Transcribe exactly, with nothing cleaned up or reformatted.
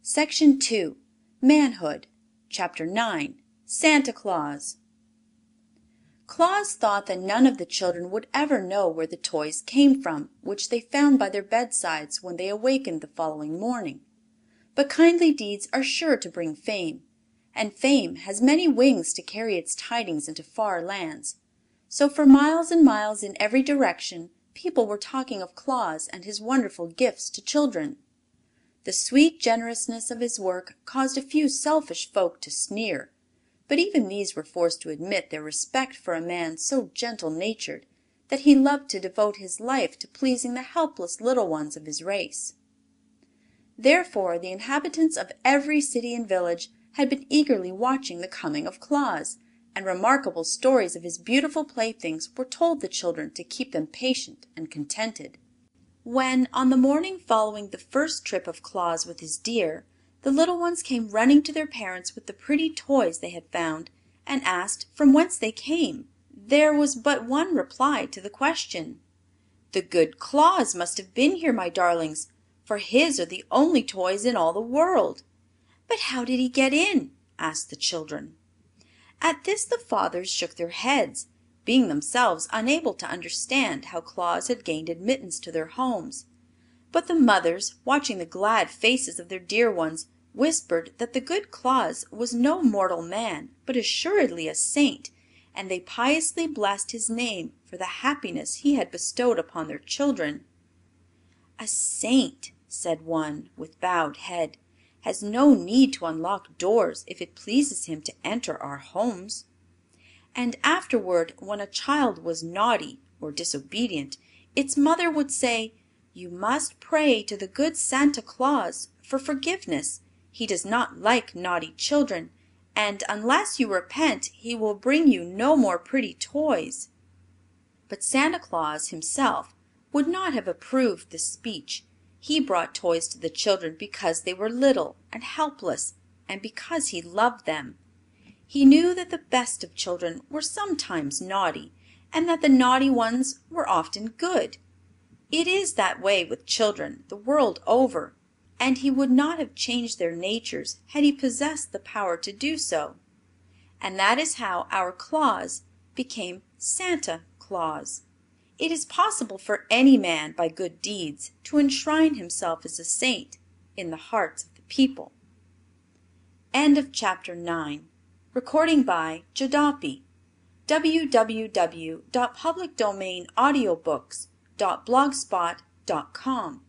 Section two. Manhood. Chapter nine. Santa Claus. Claus thought that none of the children would ever know where the toys came from which they found by their bedsides when they awakened the following morning. But kindly deeds are sure to bring fame, and fame has many wings to carry its tidings into far lands. So for miles and miles in every direction people were talking of Claus and his wonderful gifts to children. The sweet generousness of his work caused a few selfish folk to sneer, but even these were forced to admit their respect for a man so gentle natured that he loved to devote his life to pleasing the helpless little ones of his race. Therefore the inhabitants of every city and village had been eagerly watching the coming of Claus, and remarkable stories of his beautiful playthings were told the children to keep them patient and contented. When, on the morning following the first trip of Claus with his deer, the little ones came running to their parents with the pretty toys they had found, and asked from whence they came, there was but one reply to the question: "The good Claus must have been here, my darlings, for his are the only toys in all the world." "But how did he get in?" asked the children. At this the fathers shook their heads, being themselves unable to understand how Claus had gained admittance to their homes. But the mothers, watching the glad faces of their dear ones, whispered that the good Claus was no mortal man, but assuredly a saint, and they piously blessed his name for the happiness he had bestowed upon their children. "A saint," said one, with bowed head, "has no need to unlock doors if it pleases him to enter our homes." And afterward, when a child was naughty or disobedient, its mother would say: "You must pray to the good Santa Claus for forgiveness. He does not like naughty children, and unless you repent he will bring you no more pretty toys." But Santa Claus himself would not have approved this speech. He brought toys to the children because they were little and helpless, and because he loved them. He knew that the best of children were sometimes naughty, and that the naughty ones were often good. It is that way with children the world over, and he would not have changed their natures had he possessed the power to do so. And that is how our Claus became Santa Claus. It is possible for any man, by good deeds, to enshrine himself as a saint in the hearts of the people. End of chapter nine. Recording by Jodopi. w w w dot public domain audiobooks dot blogspot dot com